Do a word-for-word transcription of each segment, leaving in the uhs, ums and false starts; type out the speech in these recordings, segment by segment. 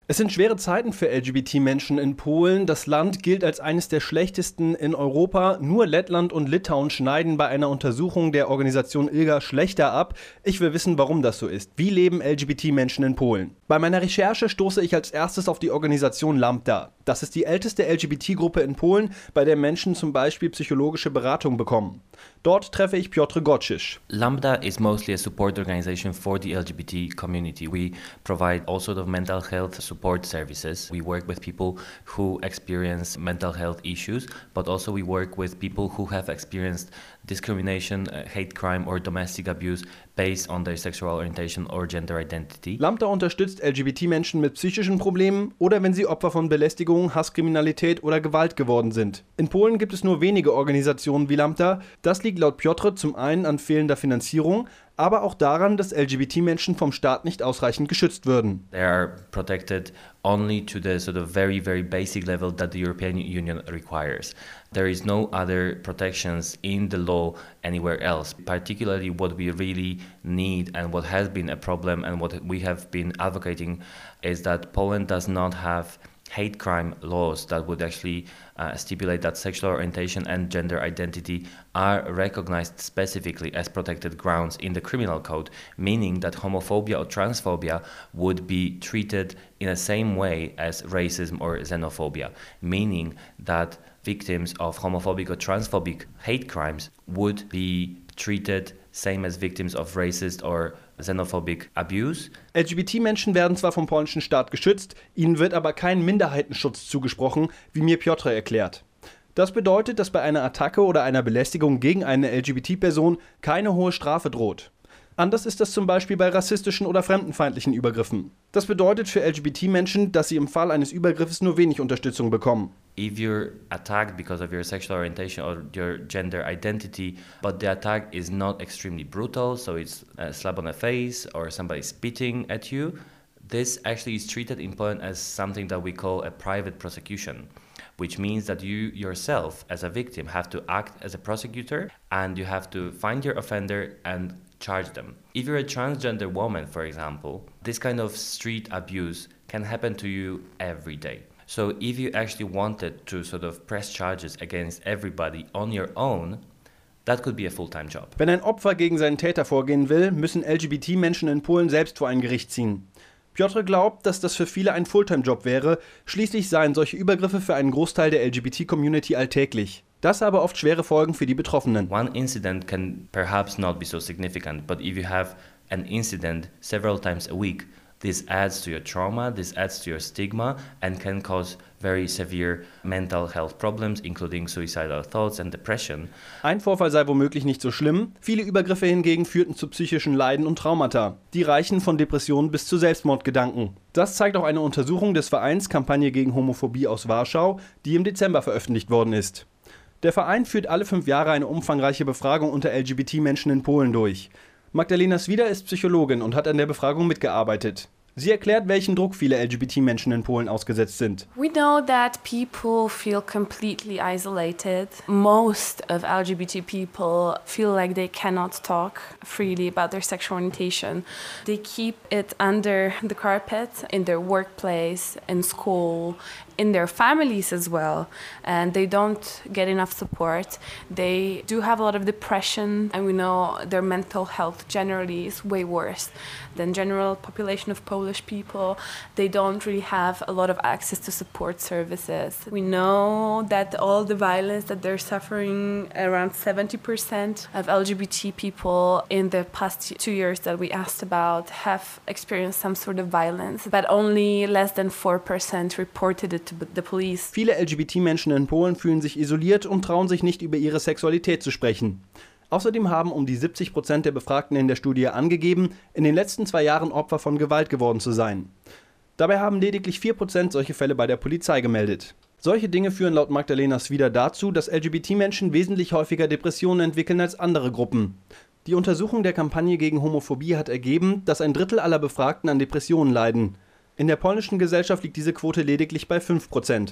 Es sind schwere Zeiten für L G B T-Menschen in Polen. Das Land gilt als eines der schlechtesten in Europa. Nur Lettland und Litauen schneiden bei einer Untersuchung der Organisation ILGA schlechter ab. Ich will wissen, warum das so ist. Wie leben L G B T-Menschen in Polen? Bei meiner Recherche stoße ich als erstes auf die Organisation Lambda. Das ist die älteste L G B T-Gruppe in Polen, bei der Menschen zum Beispiel psychologische Beratung bekommen. Dort treffe ich Piotr Gocisz. Lambda is mostly a support organization for the L G B T community. We provide all sort of mental health support services. We work with people who experience mental health issues, but also we work with people who have experienced discrimination, uh, hate crime or domestic abuse based on their sexual orientation or gender identity. Lambda unterstützt L G B T-Menschen mit psychischen Problemen oder wenn sie Opfer von Belästigung, Hasskriminalität oder Gewalt geworden sind. In Polen gibt es nur wenige Organisationen wie Lambda. Das liegt laut Piotr zum einen an fehlender Finanzierung, aber auch daran, dass L G B T-Menschen vom Staat nicht ausreichend geschützt würden. They are protected only to the sort of very, very basic level that the European Union requires. There is no other protections in the law anywhere else. Particularly what we really need and what has been a problem and what we have been advocating is that Poland does not have hate crime laws that would actually uh, stipulate that sexual orientation and gender identity are recognized specifically as protected grounds in the criminal code, meaning that homophobia or transphobia would be treated in the same way as racism or xenophobia, meaning that victims of homophobic or transphobic hate crimes would be treated same as victims of racist or xenophobic abuse. L G B T-Menschen werden zwar vom polnischen Staat geschützt, ihnen wird aber kein Minderheitenschutz zugesprochen, wie mir Piotr erklärt. Das bedeutet, dass bei einer Attacke oder einer Belästigung gegen eine L G B T-Person keine hohe Strafe droht. Anders ist das zum Beispiel bei rassistischen oder fremdenfeindlichen Übergriffen. Das bedeutet für L G B T-Menschen, dass sie im Fall eines Übergriffes nur wenig Unterstützung bekommen. If you're attacked because of your sexual orientation or your gender identity, but the attack is not extremely brutal, so it's a slap on the face or somebody spitting at you, this actually is treated in Poland as something that we call a private prosecution, which means that you yourself as a victim have to act as a prosecutor and you have to find your offender and charge them. If you're a transgender woman, for example, this kind of street abuse can happen to you every day. So if you actually wanted to sort of press charges against everybody on your own, that could be a full-time job. Wenn ein Opfer gegen seinen Täter vorgehen will, müssen L G B T-Menschen in Polen selbst vor ein Gericht ziehen. Piotr glaubt, dass das für viele ein Fulltime-Job wäre, schließlich seien solche Übergriffe für einen Großteil der L G B T-Community alltäglich. Das habe oft schwere Folgen für die Betroffenen. One incident can perhaps not be so significant, but if you have an incident several times a week, this adds to your trauma, this adds to your stigma and can cause very severe mental health problems, including suicidal thoughts and depression. Ein Vorfall sei womöglich nicht so schlimm, viele Übergriffe hingegen führten zu psychischen Leiden und Traumata. Die reichen von Depressionen bis zu Selbstmordgedanken. Das zeigt auch eine Untersuchung des Vereins Kampagne gegen Homophobie aus Warschau, die im Dezember veröffentlicht worden ist. Der Verein führt alle fünf Jahre eine umfangreiche Befragung unter L G B T-Menschen in Polen durch. Magdalena Swida ist Psychologin und hat an der Befragung mitgearbeitet. Sie erklärt, welchem Druck viele L G B T-Menschen in Polen ausgesetzt sind. We know that people feel completely isolated. Most of L G B T people feel like they cannot talk freely about their sexual orientation. They keep it under the carpet in their workplace, in school, in their families as well, and they don't get enough support. They do have a lot of depression, and we know their mental health generally is way worse than general population of Polish people. They don't really have a lot of access to support services. We know that all the violence that they're suffering, around seventy percent of L G B T people in the past two years that we asked about have experienced some sort of violence, but only less than four percent reported it to the police. Viele L G B T-Menschen in Polen fühlen sich isoliert und trauen sich nicht über ihre Sexualität zu sprechen. Außerdem haben um die siebzig Prozent der Befragten in der Studie angegeben, in den letzten zwei Jahren Opfer von Gewalt geworden zu sein. Dabei haben lediglich vier Prozent solche Fälle bei der Polizei gemeldet. Solche Dinge führen laut Magdalena Swida dazu, dass L G B T-Menschen wesentlich häufiger Depressionen entwickeln als andere Gruppen. Die Untersuchung der Kampagne gegen Homophobie hat ergeben, dass ein Drittel aller Befragten an Depressionen leiden. In der polnischen Gesellschaft liegt diese Quote lediglich bei fünf Prozent.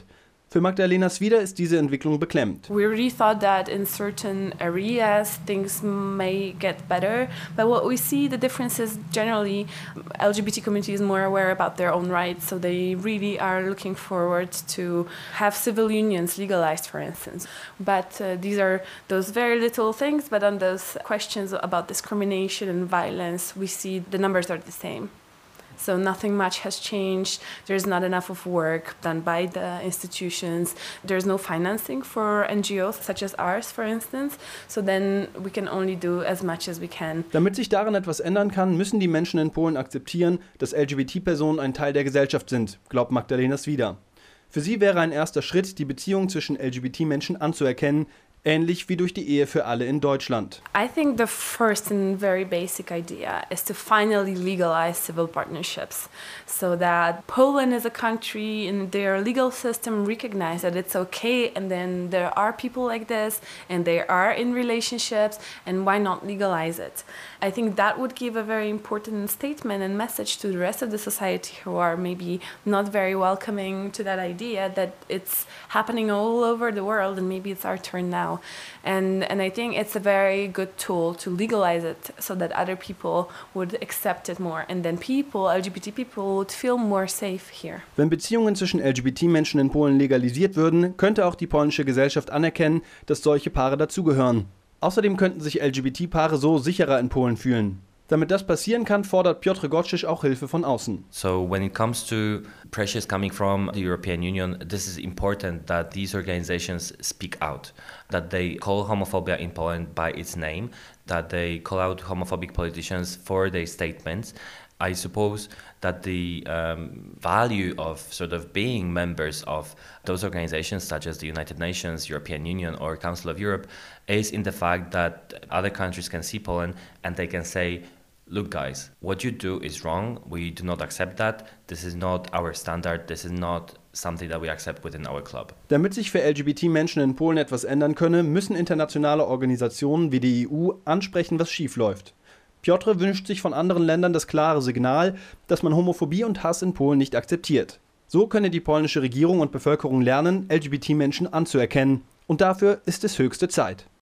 Für Magdalena Swida ist diese Entwicklung beklemmend. We really thought that in certain areas things may get better, but what we see the difference is generally L G B T community is more aware about their own rights, so they really are looking forward to have civil unions legalized, for instance. But uh, these are those very little things, but on those questions about discrimination and violence, we see the numbers are the same. So nothing much has changed. There's not enough of work done by the institutions. There's no financing for N G Os such as ours, for instance. So then we can only do as much as we can. Damit sich daran etwas ändern kann, müssen die Menschen in Polen akzeptieren, dass L G B T-Personen ein Teil der Gesellschaft sind, glaubt Magdalena Swida. Für sie wäre ein erster Schritt, die Beziehung zwischen L G B T-Menschen anzuerkennen, ähnlich wie durch die Ehe für alle in Deutschland. I think the first and very basic idea is to finally legalize civil partnerships so that Poland as a country in their legal system recognize that it's okay and then there are people like this and they are in relationships and why not legalize it? I think that would give a very important statement and message to the rest of the society who are maybe not very welcoming to that idea that it's happening all over the world and maybe it's our turn now. And, and I think it's a very good tool to legalize it so that other people would accept it more. And then people, L G B T people, would feel more safe here. Wenn Beziehungen zwischen L G B T-Menschen in Polen legalisiert würden, könnte auch die polnische Gesellschaft anerkennen, dass solche Paare dazugehören. Außerdem könnten sich L G B T-Paare so sicherer in Polen fühlen. Damit das passieren kann, fordert Piotr Gottschalk auch Hilfe von außen. So when it comes to pressures coming from the European Union, this is important that these organizations speak out, that they call homophobia in Poland by its name, that they call out homophobic politicians for their statements. I suppose that the um, value of sort of being members of those organizations such as the United Nations, European Union or Council of Europe is in the fact that other countries can see Poland and they can say, look guys, what you do is wrong, we do not accept that, this is not our standard, this is not something that we accept within our club. Damit sich für L G B T-Menschen in Polen etwas ändern könne, müssen internationale Organisationen wie die E U ansprechen, was schiefläuft. Piotr wünscht sich von anderen Ländern das klare Signal, dass man Homophobie und Hass in Polen nicht akzeptiert. So könne die polnische Regierung und Bevölkerung lernen, L G B T-Menschen anzuerkennen. Und dafür ist es höchste Zeit.